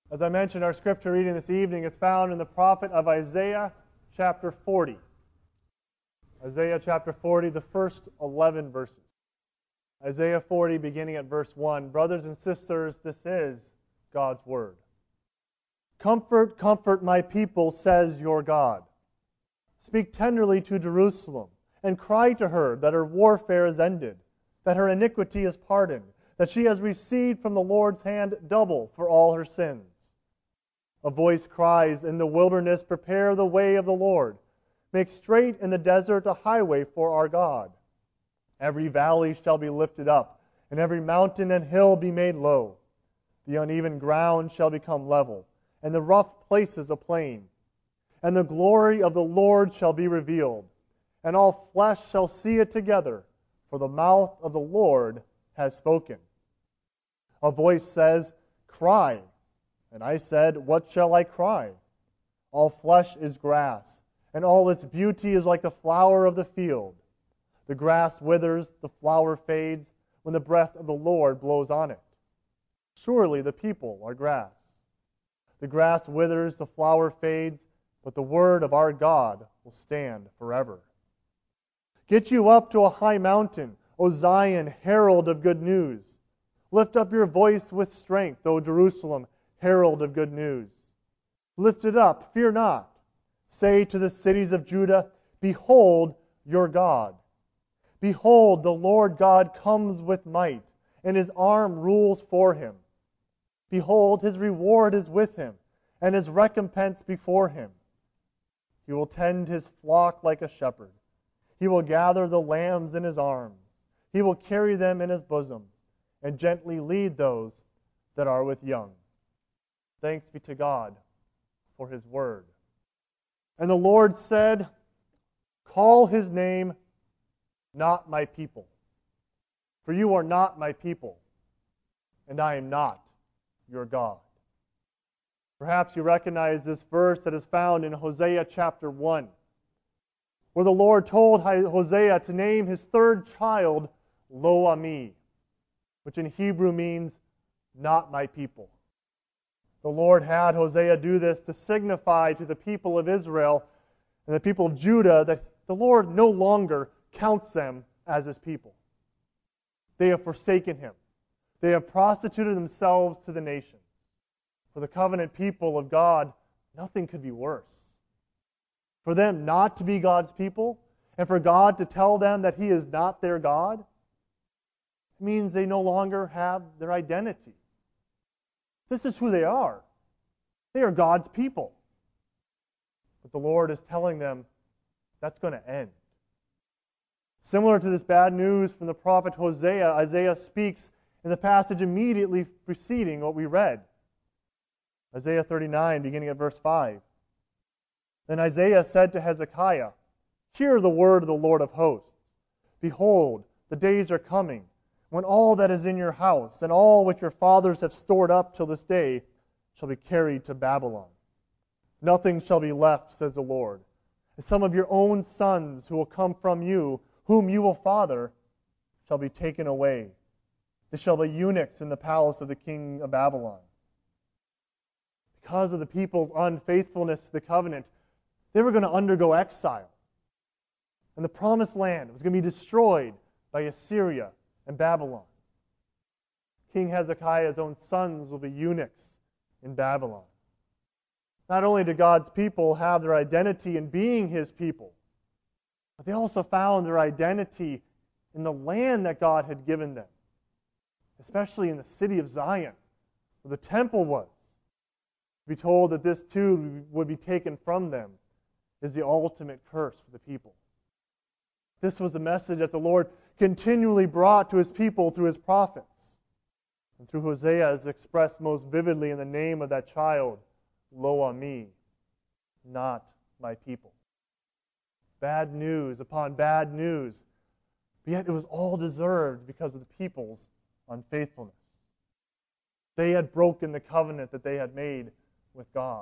As I mentioned, our scripture reading this evening is found in the prophet of Isaiah chapter 40. Isaiah chapter 40, the first 11 verses. Isaiah 40, beginning at verse 1. Brothers and sisters, this is God's word. Comfort, comfort my people, says your God. Speak tenderly to Jerusalem, and cry to her that her warfare is ended, that her iniquity is pardoned, that she has received from the Lord's hand double for all her sins. A voice cries in the wilderness, prepare the way of the Lord. Make straight in the desert a highway for our God. Every valley shall be lifted up, and every mountain and hill be made low. The uneven ground shall become level, and the rough places a plain. And the glory of the Lord shall be revealed, and all flesh shall see it together, for the mouth of the Lord has spoken. A voice says, cry. And I said, what shall I cry? All flesh is grass, and all its beauty is like the flower of the field. The grass withers, the flower fades, when the breath of the Lord blows on it. Surely the people are grass. The grass withers, the flower fades, but the word of our God will stand forever. Get you up to a high mountain, O Zion, herald of good news. Lift up your voice with strength, O Jerusalem, herald of good news. Lift it up, fear not. Say to the cities of Judah, behold your God. Behold, the Lord God comes with might, and his arm rules for him. Behold, his reward is with him, and his recompense before him. He will tend his flock like a shepherd. He will gather the lambs in his arms. He will carry them in his bosom, and gently lead those that are with young. Thanks be to God for his word. And the Lord said, call his name not my people, for you are not my people, and I am not your God. Perhaps you recognize this verse that is found in Hosea chapter 1, where the Lord told Hosea to name his third child Lo Ami, which in Hebrew means not my people. The Lord had Hosea do this to signify to the people of Israel and the people of Judah that the Lord no longer counts them as his people. They have forsaken him. They have prostituted themselves to the nations. For the covenant people of God, nothing could be worse. For them not to be God's people, and for God to tell them that he is not their God, means they no longer have their identity. This is who they are. They are God's people. But the Lord is telling them that's going to end. Similar to this bad news from the prophet Hosea, Isaiah speaks in the passage immediately preceding what we read. Isaiah 39, beginning at verse 5. Then Isaiah said to Hezekiah, hear the word of the Lord of hosts. Behold, the days are coming, when all that is in your house, and all which your fathers have stored up till this day, shall be carried to Babylon. Nothing shall be left, says the Lord. And some of your own sons who will come from you, whom you will father, shall be taken away. They shall be eunuchs in the palace of the king of Babylon. Because of the people's unfaithfulness to the covenant, they were going to undergo exile. And the promised land was going to be destroyed by Assyria and Babylon. King Hezekiah's own sons will be eunuchs in Babylon. Not only did God's people have their identity in being his people, but they also found their identity in the land that God had given them, especially in the city of Zion, where the temple was. To be told that this too would be taken from them is the ultimate curse for the people. This was the message that the Lord continually brought to his people through his prophets. And through Hosea is expressed most vividly in the name of that child, Lo Ami, not my people. Bad news upon bad news, but yet it was all deserved because of the people's unfaithfulness. They had broken the covenant that they had made with God.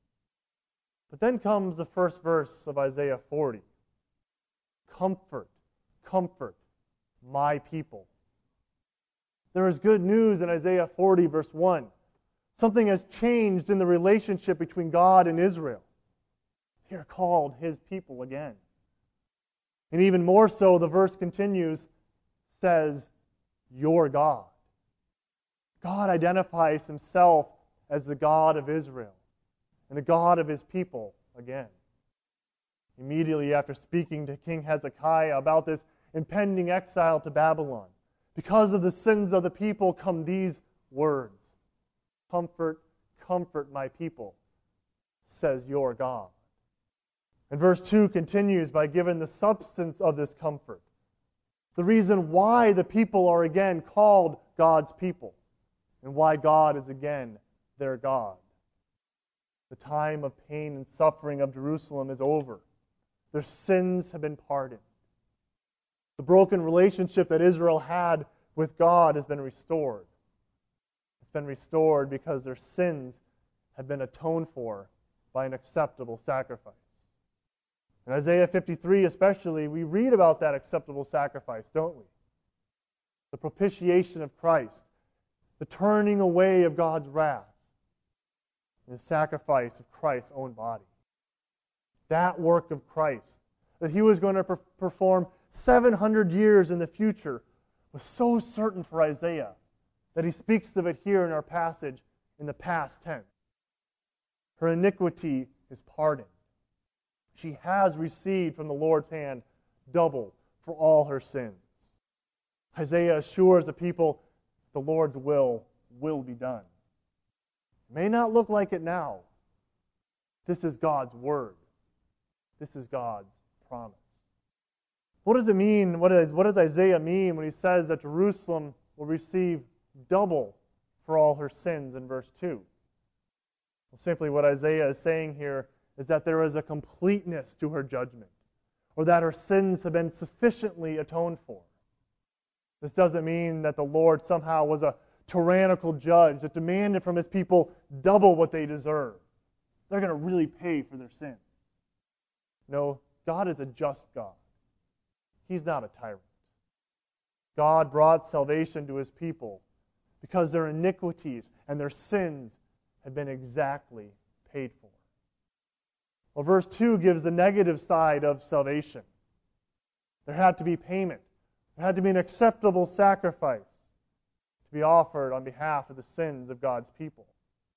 But then comes the first verse of Isaiah 40. Comfort, comfort my people. There is good news in Isaiah 40, verse 1. Something has changed in the relationship between God and Israel. They are called His people again. And even more so, the verse continues, says, your God. God identifies Himself as the God of Israel and the God of His people again. Immediately after speaking to King Hezekiah about this impending exile to Babylon, because of the sins of the people come these words, comfort, comfort my people, says your God. And verse 2 continues by giving the substance of this comfort, the reason why the people are again called God's people, and why God is again their God. The time of pain and suffering of Jerusalem is over. Their sins have been pardoned. The broken relationship that Israel had with God has been restored. It's been restored because their sins have been atoned for by an acceptable sacrifice. In Isaiah 53 especially, we read about that acceptable sacrifice, don't we? The propitiation of Christ, the turning away of God's wrath, and the sacrifice of Christ's own body. That work of Christ, that He was going to perform 700 years in the future, was so certain for Isaiah that he speaks of it here in our passage in the past tense. Her iniquity is pardoned. She has received from the Lord's hand double for all her sins. Isaiah assures the people the Lord's will be done. It may not look like it now. This is God's word. This is God's promise. What does it mean? What does Isaiah mean when he says that Jerusalem will receive double for all her sins in verse 2? Well, simply what Isaiah is saying here is that there is a completeness to her judgment, or that her sins have been sufficiently atoned for. This doesn't mean that the Lord somehow was a tyrannical judge that demanded from His people double what they deserve. They're going to really pay for their sins. No, God is a just God. He's not a tyrant. God brought salvation to His people because their iniquities and their sins have been exactly paid for. Well, verse 2 gives the negative side of salvation. There had to be payment. There had to be an acceptable sacrifice to be offered on behalf of the sins of God's people.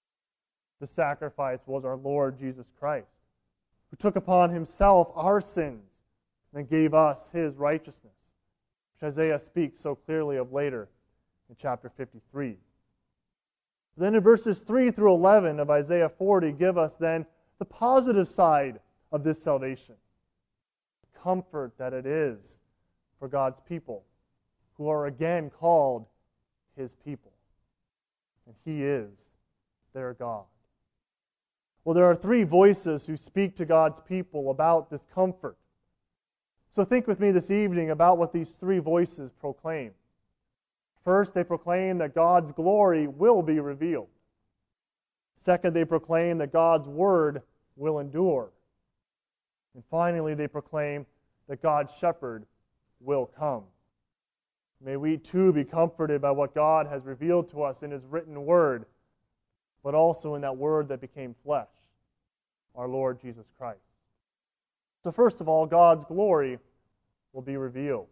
The sacrifice was our Lord Jesus Christ, who took upon Himself our sins and gave us His righteousness, which Isaiah speaks so clearly of later in chapter 53. Then in verses 3 through 11 of Isaiah 40 give us then the positive side of this salvation. The comfort that it is for God's people, who are again called His people. And He is their God. Well, there are three voices who speak to God's people about this comfort. So think with me this evening about what these three voices proclaim. First, they proclaim that God's glory will be revealed. Second, they proclaim that God's word will endure. And finally, they proclaim that God's shepherd will come. May we too be comforted by what God has revealed to us in His written word, but also in that word that became flesh, our Lord Jesus Christ. So first of all, God's glory will be revealed.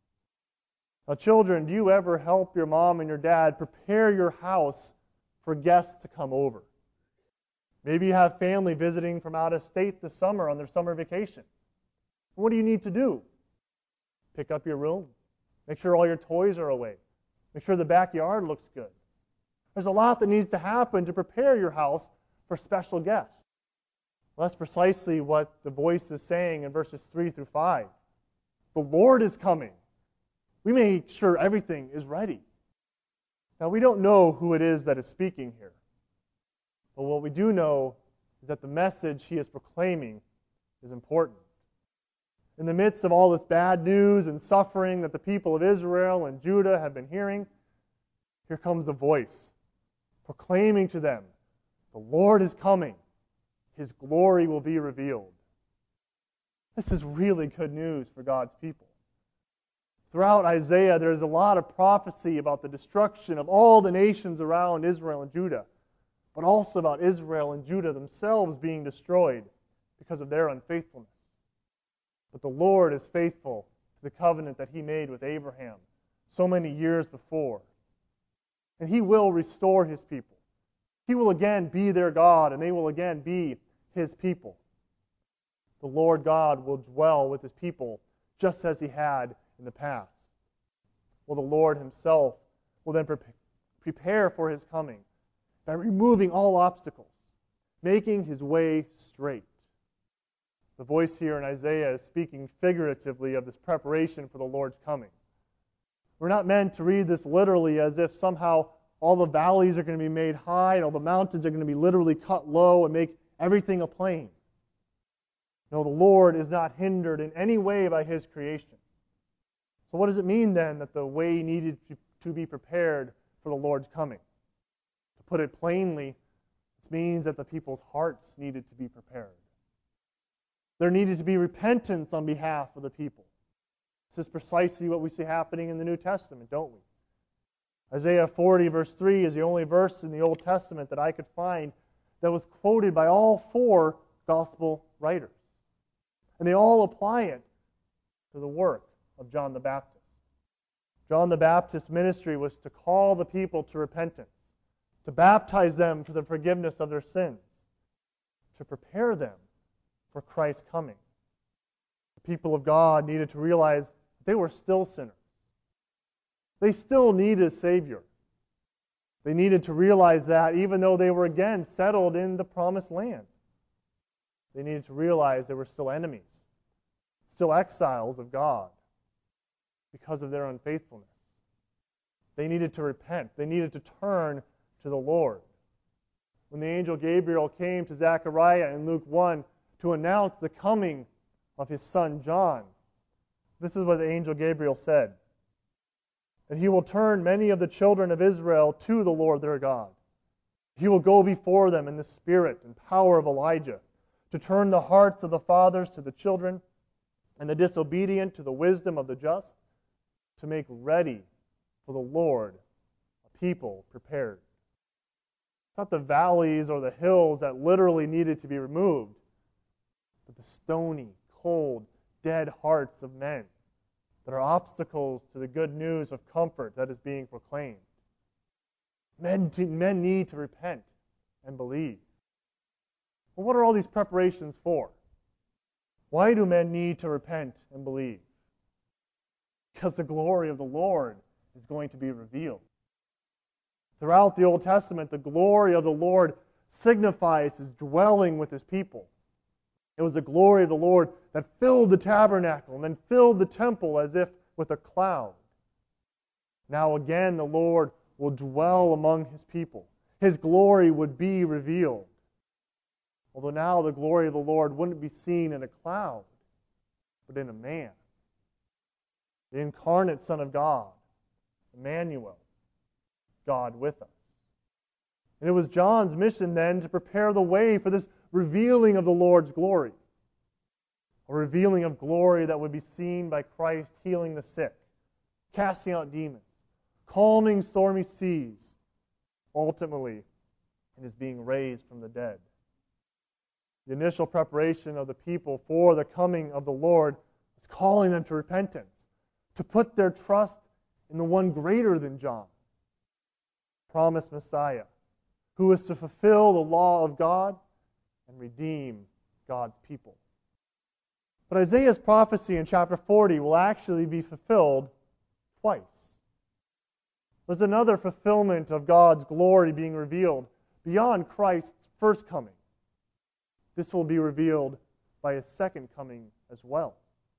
Now, children, do you ever help your mom and your dad prepare your house for guests to come over? Maybe you have family visiting from out of state this summer on their summer vacation. What do you need to do? Pick up your room. Make sure all your toys are away. Make sure the backyard looks good. There's a lot that needs to happen to prepare your house for special guests. Well, that's precisely what the voice is saying in verses 3 through 5. The Lord is coming. We make sure everything is ready. Now, we don't know who it is that is speaking here. But what we do know is that the message he is proclaiming is important. In the midst of all this bad news and suffering that the people of Israel and Judah have been hearing, here comes a voice proclaiming to them, the Lord is coming. His glory will be revealed. This is really good news for God's people. Throughout Isaiah, there's a lot of prophecy about the destruction of all the nations around Israel and Judah. but also about Israel and Judah themselves being destroyed because of their unfaithfulness. But the Lord is faithful to the covenant that He made with Abraham so many years before. And He will restore His people. He will again be their God, and they will again be His people. The Lord God will dwell with His people just as He had in the past. Well, the Lord Himself will then prepare for His coming by removing all obstacles, making His way straight. The voice here in Isaiah is speaking figuratively of this preparation for the Lord's coming. We're not meant to read this literally as if somehow all the valleys are going to be made high and all the mountains are going to be literally cut low and make everything a plain. No, the Lord is not hindered in any way by His creation. So what does it mean then that the way needed to be prepared for the Lord's coming? To put it plainly, this means that the people's hearts needed to be prepared. There needed to be repentance on behalf of the people. This is precisely what we see happening in the New Testament, don't we? Isaiah 40 verse 3 is the only verse in the Old Testament that I could find that was quoted by all four gospel writers. And they all apply it to the work of John the Baptist. John the Baptist's ministry was to call the people to repentance, to baptize them for the forgiveness of their sins, to prepare them for Christ's coming. The people of God needed to realize they were still sinners. They still needed a Savior. They needed to realize that even though they were again settled in the promised land. They needed to realize they were still enemies, still exiles of God because of their unfaithfulness. They needed to repent. They needed to turn to the Lord. When the angel Gabriel came to Zechariah in Luke 1 to announce the coming of his son John, this is what the angel Gabriel said. And he will turn many of the children of Israel to the Lord their God. He will go before them in the spirit and power of Elijah, to turn the hearts of the fathers to the children, and the disobedient to the wisdom of the just, to make ready for the Lord a people prepared. It's not the valleys or the hills that literally needed to be removed, but the stony, cold, dead hearts of men that are obstacles to the good news of comfort that is being proclaimed. Men need to repent and believe. Well, what are all these preparations for? Why do men need to repent and believe? Because the glory of the Lord is going to be revealed. Throughout the Old Testament, the glory of the Lord signifies His dwelling with His people. It was the glory of the Lord that filled the tabernacle and then filled the temple as if with a cloud. Now again, the Lord will dwell among His people. His glory would be revealed. Although now the glory of the Lord wouldn't be seen in a cloud, but in a man. The incarnate Son of God, Emmanuel, God with us. And it was John's mission then to prepare the way for this revealing of the Lord's glory. A revealing of glory that would be seen by Christ healing the sick, casting out demons, calming stormy seas, ultimately in His being raised from the dead. The initial preparation of the people for the coming of the Lord is calling them to repentance, to put their trust in the one greater than John, promised Messiah, who is to fulfill the law of God and redeem God's people. But Isaiah's prophecy in chapter 40 will actually be fulfilled twice. There's another fulfillment of God's glory being revealed beyond Christ's first coming. This will be revealed by His second coming as well.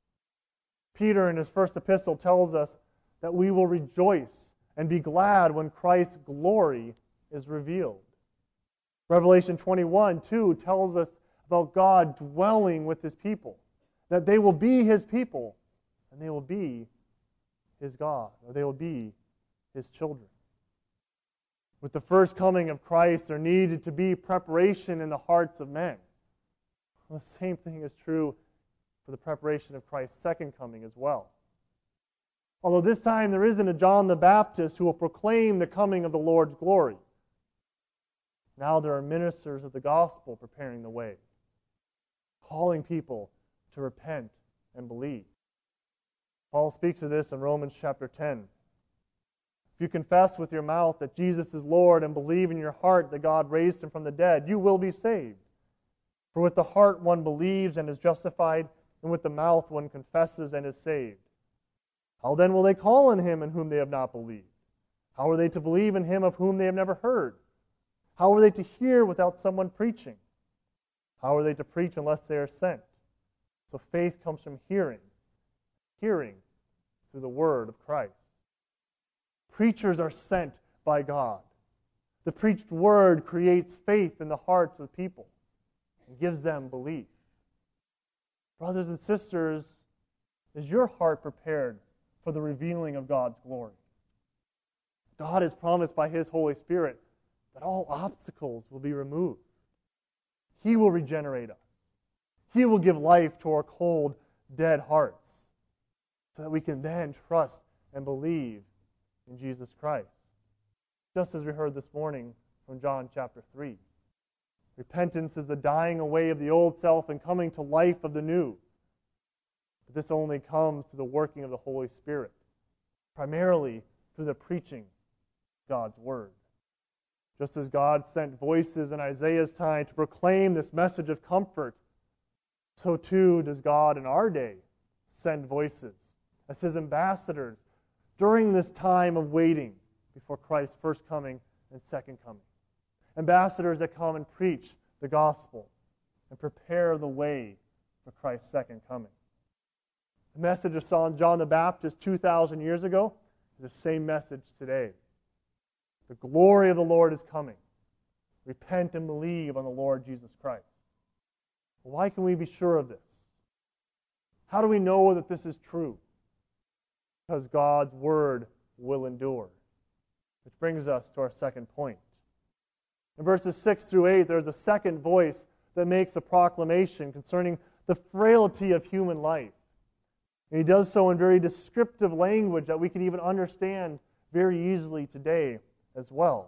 Peter in his first epistle tells us that we will rejoice and be glad when Christ's glory is revealed. Revelation 21:2 tells us about God dwelling with His people, that they will be His people and they will be His God, or they will be His children. With the first coming of Christ, there needed to be preparation in the hearts of men. Well, the same thing is true for the preparation of Christ's second coming as well. Although this time there isn't a John the Baptist who will proclaim the coming of the Lord's glory. Now there are ministers of the gospel preparing the way, calling people to repent and believe. Paul speaks of this in Romans chapter 10. If you confess with your mouth that Jesus is Lord and believe in your heart that God raised him from the dead, you will be saved. For with the heart one believes and is justified, and with the mouth one confesses and is saved. How then will they call on him in whom they have not believed? How are they to believe in him of whom they have never heard? How are they to hear without someone preaching? How are they to preach unless they are sent? So faith comes from hearing, hearing through the word of Christ. Preachers are sent by God. The preached word creates faith in the hearts of people and gives them belief. Brothers and sisters, is your heart prepared for the revealing of God's glory? God has promised by His Holy Spirit that all obstacles will be removed. He will regenerate us. He will give life to our cold, dead hearts so that we can then trust and believe in Jesus Christ. Just as we heard this morning from John chapter 3. Repentance is the dying away of the old self and coming to life of the new. But this only comes through the working of the Holy Spirit, primarily through the preaching of God's Word. Just as God sent voices in Isaiah's time to proclaim this message of comfort, so too does God in our day send voices as His ambassadors during this time of waiting before Christ's first coming and second coming. Ambassadors that come and preach the gospel and prepare the way for Christ's second coming. The message of John the Baptist 2,000 years ago is the same message today. The glory of the Lord is coming. Repent and believe on the Lord Jesus Christ. Why can we be sure of this? How do we know that this is true? Because God's Word will endure. Which brings us to our second point. In verses 6 through 8, there's a second voice that makes a proclamation concerning the frailty of human life. And he does so in very descriptive language that we can even understand very easily today as well.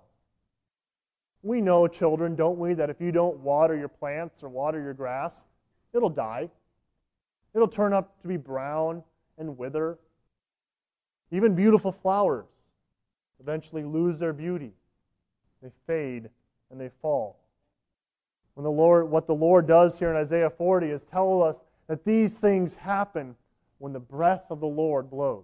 We know, children, don't we, that if you don't water your plants or water your grass, it'll die. It'll turn up to be brown and wither. Even beautiful flowers eventually lose their beauty. They fade and they fall. What the Lord does here in Isaiah 40 is tell us that these things happen when the breath of the Lord blows.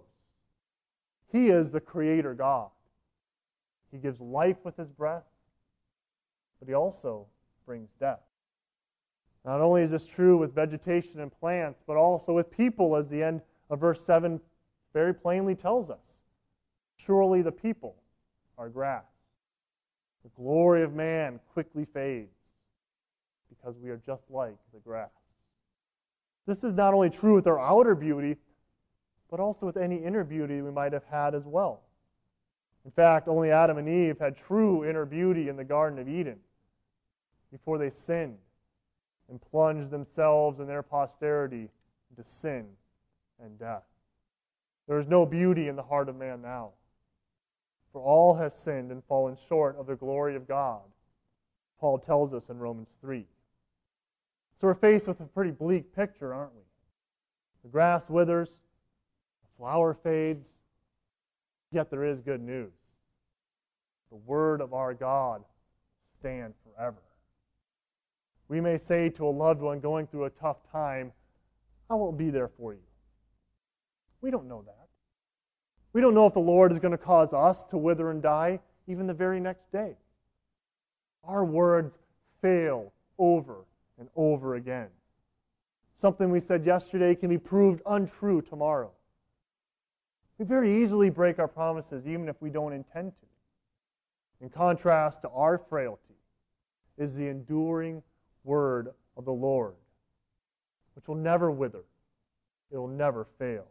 He is the Creator God. He gives life with His breath, but He also brings death. Not only is this true with vegetation and plants, but also with people, as the end of verse 7 very plainly tells us. Surely the people are grass. The glory of man quickly fades because we are just like the grass. This is not only true with our outer beauty, but also with any inner beauty we might have had as well. In fact, only Adam and Eve had true inner beauty in the Garden of Eden before they sinned and plunged themselves and their posterity into sin and death. There is no beauty in the heart of man now. For all have sinned and fallen short of the glory of God, Paul tells us in Romans 3. So we're faced with a pretty bleak picture, aren't we? The grass withers, the flower fades, yet there is good news. The word of our God stands forever. We may say to a loved one going through a tough time, I will be there for you. We don't know that. We don't know if the Lord is going to cause us to wither and die even the very next day. Our words fail over and over again. Something we said yesterday can be proved untrue tomorrow. We very easily break our promises even if we don't intend to. In contrast to our frailty is the enduring word of the Lord, which will never wither. It will never fail.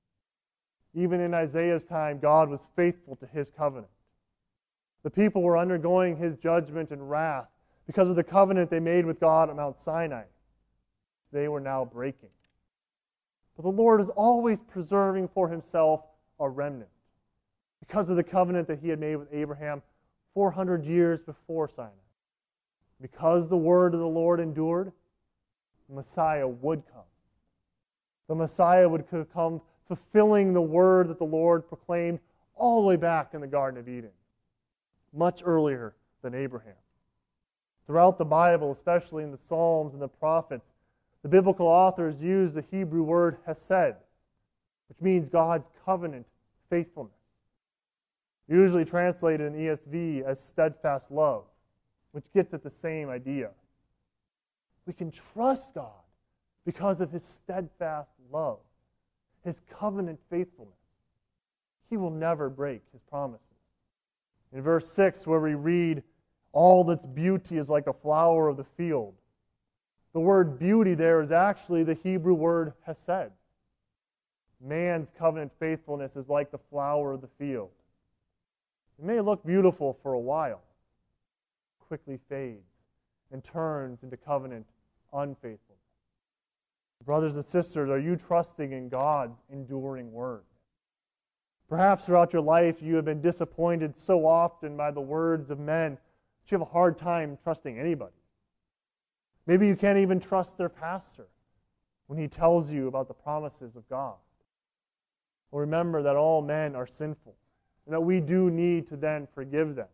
Even in Isaiah's time, God was faithful to His covenant. The people were undergoing His judgment and wrath because of the covenant they made with God at Mount Sinai. They were now breaking. But the Lord is always preserving for Himself a remnant because of the covenant that He had made with Abraham 400 years before Sinai. Because the word of the Lord endured, the Messiah would come. The Messiah would come fulfilling the word that the Lord proclaimed all the way back in the Garden of Eden, much earlier than Abraham. Throughout the Bible, especially in the Psalms and the prophets, the biblical authors use the Hebrew word hesed, which means God's covenant faithfulness. Usually translated in ESV as steadfast love, which gets at the same idea. We can trust God because of His steadfast love, His covenant faithfulness. He will never break His promises. In verse 6, where we read, all that's beauty is like the flower of the field. The word beauty there is actually the Hebrew word hesed. Man's covenant faithfulness is like the flower of the field. It may look beautiful for a while, quickly fades and turns into covenant unfaithfulness. Brothers and sisters, are you trusting in God's enduring word? Perhaps throughout your life you have been disappointed so often by the words of men that you have a hard time trusting anybody. Maybe you can't even trust their pastor when he tells you about the promises of God. Well, remember that all men are sinful and that we do need to then forgive them.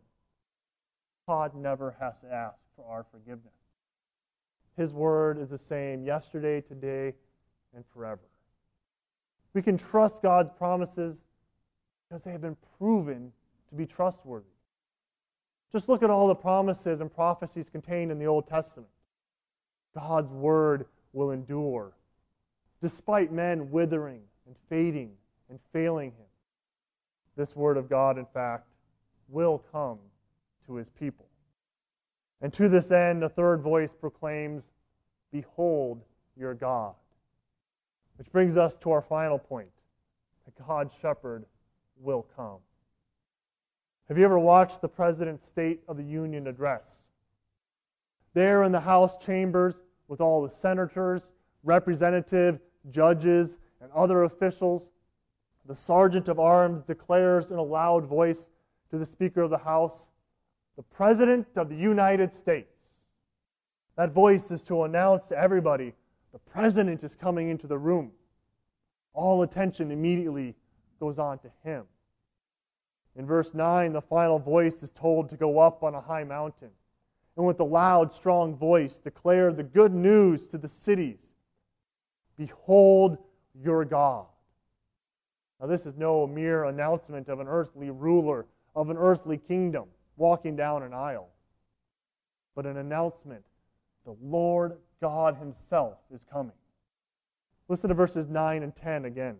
God never has to ask for our forgiveness. His word is the same yesterday, today, and forever. We can trust God's promises because they have been proven to be trustworthy. Just look at all the promises and prophecies contained in the Old Testament. God's word will endure, despite men withering and fading and failing Him. This word of God, in fact, will come to His people. And to this end, a third voice proclaims, behold your God. Which brings us to our final point, that God's shepherd will come. Have you ever watched the President's State of the Union address? There in the House chambers with all the senators, representatives, judges, and other officials, the Sergeant of Arms declares in a loud voice to the Speaker of the House, the President of the United States. That voice is to announce to everybody, the President is coming into the room. All attention immediately goes on to Him. In verse 9, the final voice is told to go up on a high mountain, and with a loud, strong voice declare the good news to the cities. Behold your God. Now this is no mere announcement of an earthly ruler, of an earthly kingdom, walking down an aisle, but an announcement. The Lord God Himself is coming. Listen to verses 9 and 10 again.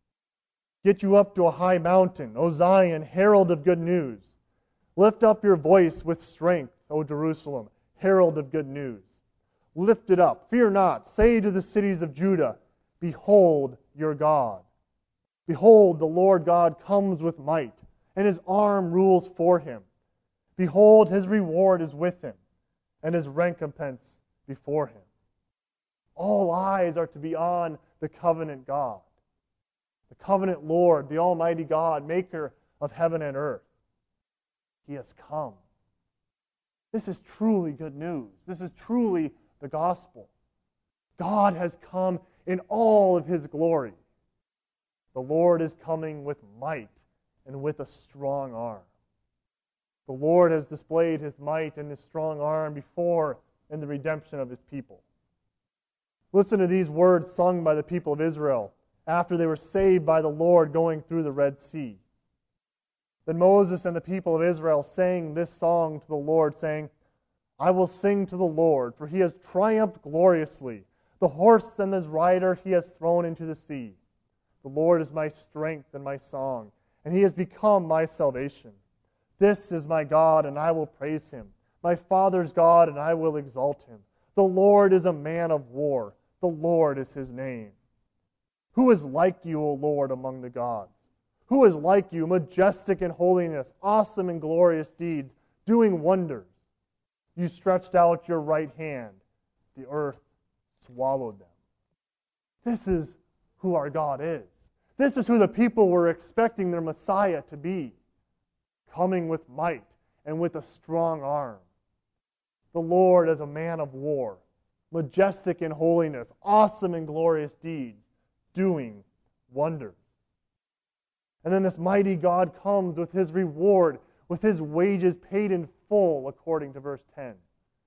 Get you up to a high mountain, O Zion, herald of good news. Lift up your voice with strength, O Jerusalem, herald of good news. Lift it up, fear not. Say to the cities of Judah, behold your God. Behold, the Lord God comes with might, and His arm rules for Him. Behold, His reward is with Him, and His recompense before Him. All eyes are to be on the covenant God, the covenant Lord, the Almighty God, maker of heaven and earth. He has come. This is truly good news. This is truly the gospel. God has come in all of His glory. The Lord is coming with might and with a strong arm. The Lord has displayed His might and His strong arm before in the redemption of His people. Listen to these words sung by the people of Israel after they were saved by the Lord going through the Red Sea. Then Moses and the people of Israel sang this song to the Lord, saying, I will sing to the Lord, for He has triumphed gloriously. The horse and his rider He has thrown into the sea. The Lord is my strength and my song, and He has become my salvation. This is my God, and I will praise Him, my Father's God, and I will exalt Him. The Lord is a man of war. The Lord is His name. Who is like you, O Lord, among the gods? Who is like you, majestic in holiness, awesome in glorious deeds, doing wonders? You stretched out your right hand. The earth swallowed them. This is who our God is. This is who the people were expecting their Messiah to be, coming with might and with a strong arm. the Lord as a man of war, majestic in holiness, awesome in glorious deeds, doing wonders. And then this mighty God comes with his reward, with his wages paid in full, according to verse 10.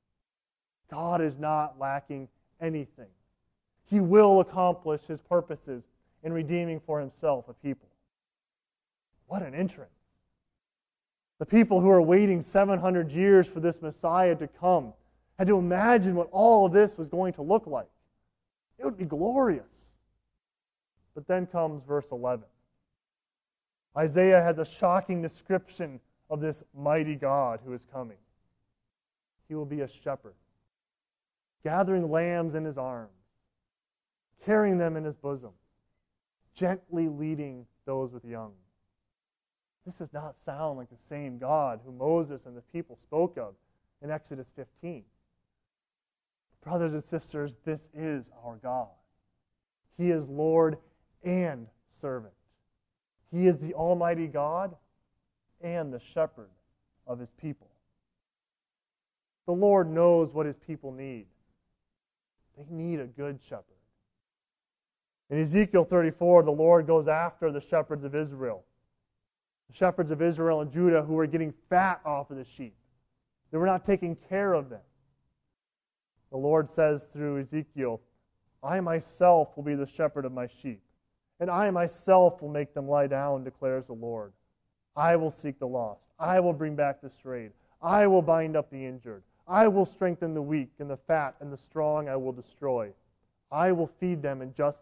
God is not lacking anything. He will accomplish his purposes in redeeming for himself a people. What an entrance. The people who are waiting 700 years for this Messiah to come had to imagine what all of this was going to look like. It would be glorious. But then comes verse 11. Isaiah has a shocking description of this mighty God who is coming. He will be a shepherd, gathering lambs in his arms, carrying them in his bosom, gently leading those with young. This does not sound like the same God who Moses and the people spoke of in Exodus 15. Brothers and sisters, this is our God. He is Lord and servant. He is the Almighty God and the shepherd of his people. The Lord knows what his people need. They need a good shepherd. In Ezekiel 34, the Lord goes after the shepherds of Israel. The shepherds of Israel and Judah who were getting fat off of the sheep. They were not taking care of them. The Lord says through Ezekiel, I myself will be the shepherd of my sheep, and I myself will make them lie down, declares the Lord. I will seek the lost. I will bring back the strayed. I will bind up the injured. I will strengthen the weak, and the fat and the strong I will destroy. I will feed them in justice.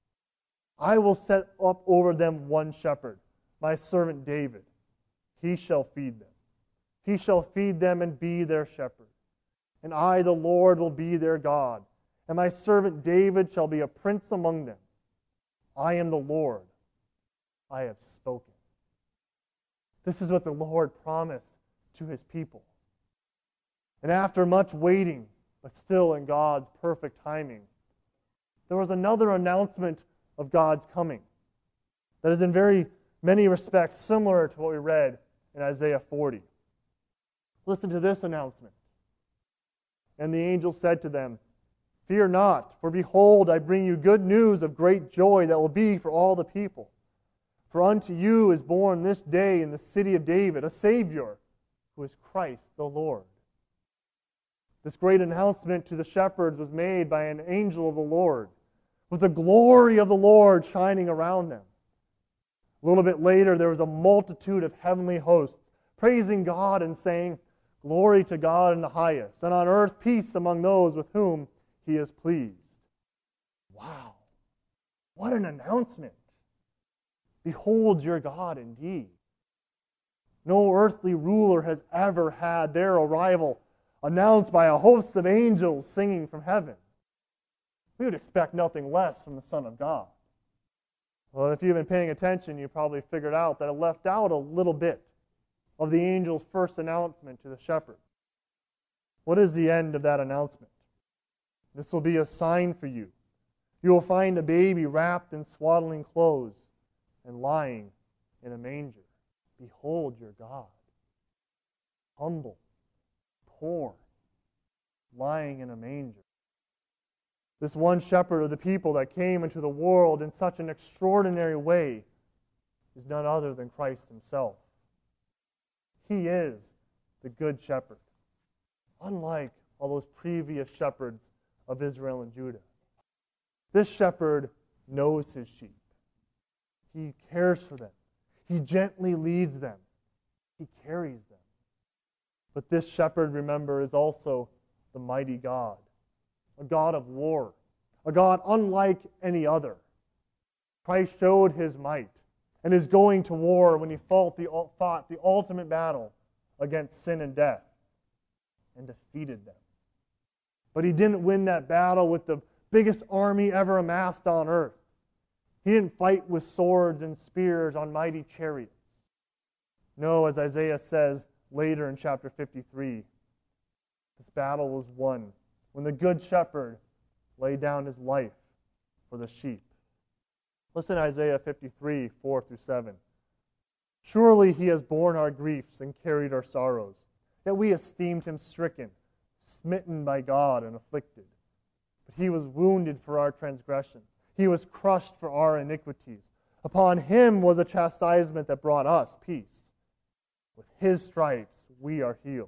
I will set up over them one shepherd, my servant David. He shall feed them. He shall feed them and be their shepherd. And I, the Lord, will be their God. And my servant David shall be a prince among them. I am the Lord. I have spoken. This is what the Lord promised to his people. And after much waiting, but still in God's perfect timing, there was another announcement of God's coming that is in very many respects similar to what we read in Isaiah 40. Listen to this announcement. And the angel said to them, Fear not, for behold, I bring you good news of great joy that will be for all the people. For unto you is born this day in the city of David a Savior, who is Christ the Lord. This great announcement to the shepherds was made by an angel of the Lord, with the glory of the Lord shining around them. A little bit later, there was a multitude of heavenly hosts praising God and saying, Glory to God in the highest, and on earth peace among those with whom he is pleased. Wow! What an announcement! Behold your God indeed. No earthly ruler has ever had their arrival announced by a host of angels singing from heaven. We would expect nothing less from the Son of God. Well, if you've been paying attention, you probably figured out that it left out a little bit of the angel's first announcement to the shepherd. What is the end of that announcement? This will be a sign for you. You will find a baby wrapped in swaddling clothes and lying in a manger. Behold your God. Humble, poor, lying in a manger. This one shepherd of the people that came into the world in such an extraordinary way is none other than Christ himself. He is the good shepherd, unlike all those previous shepherds of Israel and Judah. This shepherd knows his sheep. He cares for them. He gently leads them. He carries them. But this shepherd, remember, is also the mighty God, a God of war, a God unlike any other. Christ showed his might and his going to war when he fought the ultimate battle against sin and death and defeated them. But he didn't win that battle with the biggest army ever amassed on earth. He didn't fight with swords and spears on mighty chariots. No, as Isaiah says later in chapter 53, this battle was won when the good shepherd laid down his life for the sheep. Listen to Isaiah 53, 4 through 7. Surely he has borne our griefs and carried our sorrows, yet we esteemed him stricken, smitten by God and afflicted. But he was wounded for our transgressions. He was crushed for our iniquities. Upon him was a chastisement that brought us peace. With his stripes we are healed.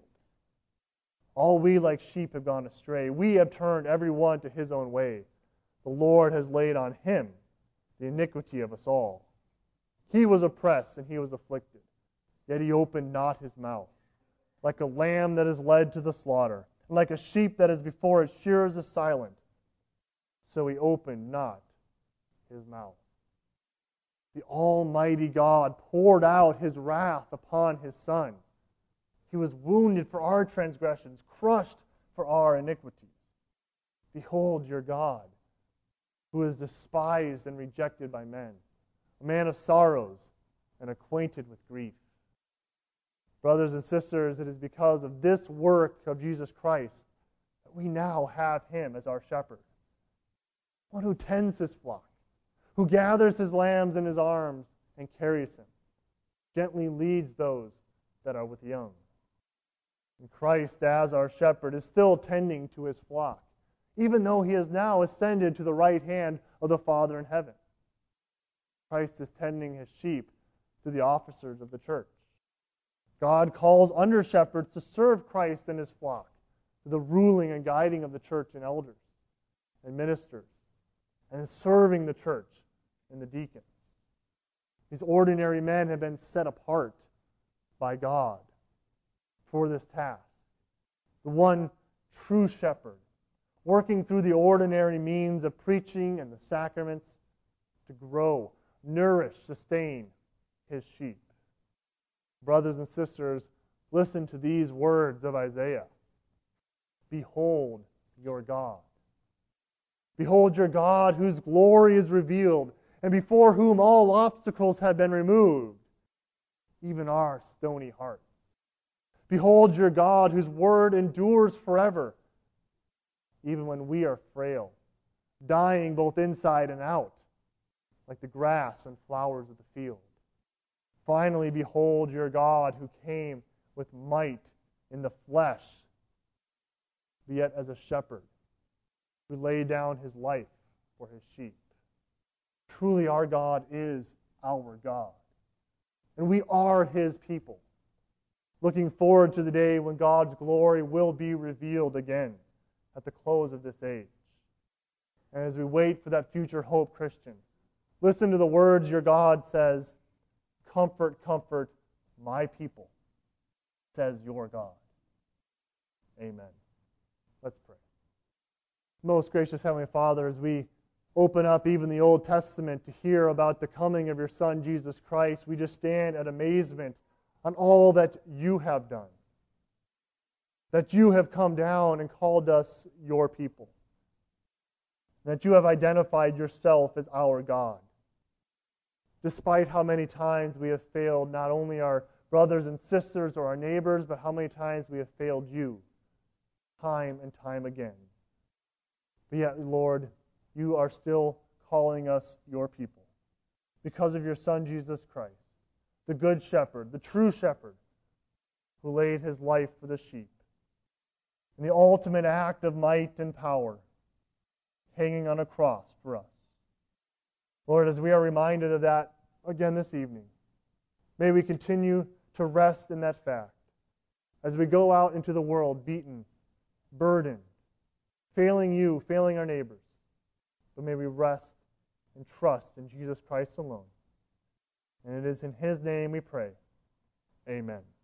All we like sheep have gone astray. We have turned every one to his own way. The Lord has laid on him the iniquity of us all. He was oppressed and he was afflicted, yet he opened not his mouth. Like a lamb that is led to the slaughter, and like a sheep that is before its shearers is silent, so he opened not his mouth. The Almighty God poured out his wrath upon his Son. He was wounded for our transgressions, crushed for our iniquities. Behold your God, who is despised and rejected by men, a man of sorrows and acquainted with grief. Brothers and sisters, it is because of this work of Jesus Christ that we now have him as our shepherd, one who tends his flock, who gathers his lambs in his arms and carries him, gently leads those that are with young. And Christ, as our shepherd, is still tending to his flock, even though he has now ascended to the right hand of the Father in heaven. Christ is tending his sheep to the officers of the church. God calls under shepherds to serve Christ and his flock, to the ruling and guiding of the church and elders and ministers, and serving the church and the deacons. These ordinary men have been set apart by God for this task. The one true shepherd, working through the ordinary means of preaching and the sacraments to grow, nourish, sustain his sheep. Brothers and sisters, listen to these words of Isaiah. Behold your God. Behold your God, whose glory is revealed, and before whom all obstacles have been removed, even our stony hearts. Behold your God, whose word endures forever, even when we are frail, dying both inside and out, like the grass and flowers of the field. Finally, behold your God, who came with might in the flesh, but yet as a shepherd, who laid down his life for his sheep. Truly, our God is our God, and we are his people, looking forward to the day when God's glory will be revealed again at the close of this age. And as we wait for that future hope, Christian, listen to the words your God says, "Comfort, comfort my people," says your God. Amen. Let's pray. Most gracious Heavenly Father, as we open up even the Old Testament to hear about the coming of your Son, Jesus Christ, we just stand at amazement on all that you have done, that you have come down and called us your people, that you have identified yourself as our God. Despite how many times we have failed not only our brothers and sisters or our neighbors, but how many times we have failed you time and time again. But yet, Lord, you are still calling us your people because of your Son, Jesus Christ, the Good Shepherd, the true Shepherd, who laid his life for the sheep. And the ultimate act of might and power, hanging on a cross for us. Lord, as we are reminded of that again this evening, may we continue to rest in that fact as we go out into the world beaten, burdened, failing you, failing our neighbors. But may we rest and trust in Jesus Christ alone. And it is in his name we pray. Amen.